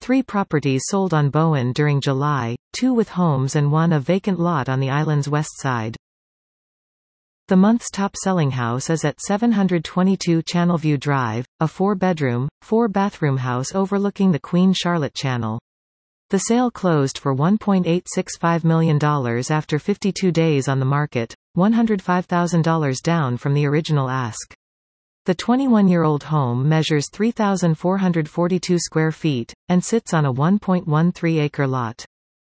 3 properties sold on Bowen during July, 2 with homes and 1 a vacant lot on the island's west side. The month's top-selling house is at 722 Channelview Drive, a 4-bedroom, 4-bathroom house overlooking the Queen Charlotte Channel. The sale closed for $1.865 million after 52 days on the market, $105,000 down from the original ask. The 21-year-old home measures 3,442 square feet, and sits on a 1.13-acre lot.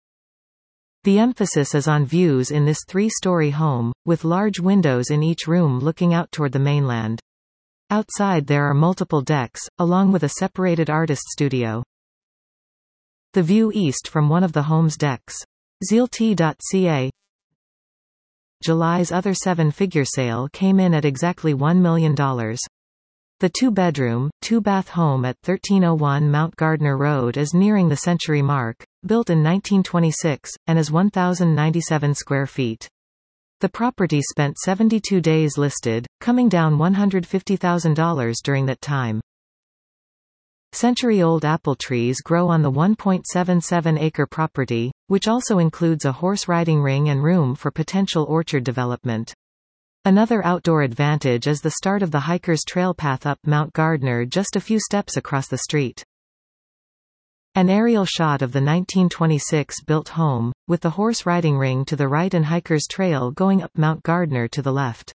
The emphasis is on views in this 3-story home, with large windows in each room looking out toward the mainland. Outside there are multiple decks, along with a separated artist studio. The view east from one of the home's decks. Zealt.ca. July's other 7-figure sale came in at exactly $1 million. The 2-bedroom, 2-bath home at 1301 Mount Gardner Road is nearing the century mark, built in 1926, and is 1,097 square feet. The property spent 72 days listed, coming down $150,000 during that time. Century-old apple trees grow on the 1.77-acre property, which also includes a horse riding ring and room for potential orchard development. Another outdoor advantage is the start of the hiker's trail path up Mount Gardner just a few steps across the street. An aerial shot of the 1926-built home, with the horse riding ring to the right and hiker's trail going up Mount Gardner to the left.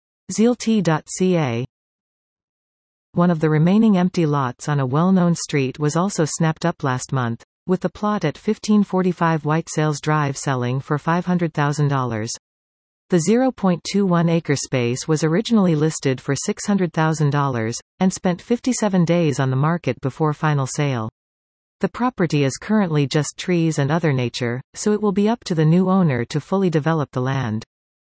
Zealt.ca. One of the remaining empty lots on a well-known street was also snapped up last month, with the plot at 1545 White Sales Drive selling for $500,000. The 0.21-acre space was originally listed for $600,000, and spent 57 days on the market before final sale. The property is currently just trees and other nature, so it will be up to the new owner to fully develop the land.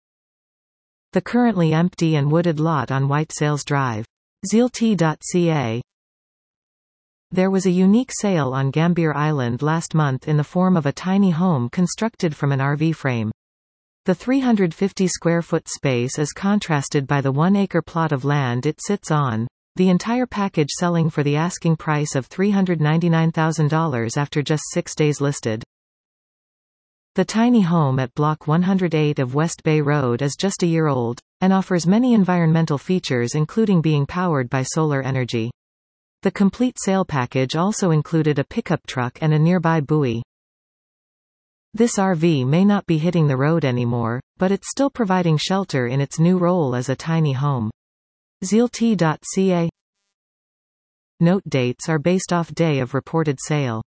The currently empty and wooded lot on White Sales Drive. Zealt.ca. There was a unique sale on Gambier Island last month in the form of a tiny home constructed from an RV frame. The 350-square-foot space is contrasted by the 1-acre plot of land it sits on, the entire package selling for the asking price of $399,000 after just 6 days listed. The tiny home at Block 108 of West Bay Road is just a year old, and offers many environmental features including being powered by solar energy. The complete sale package also included a pickup truck and a nearby buoy. This RV may not be hitting the road anymore, but it's still providing shelter in its new role as a tiny home. Zealt.ca. Note dates are based off day of reported sale.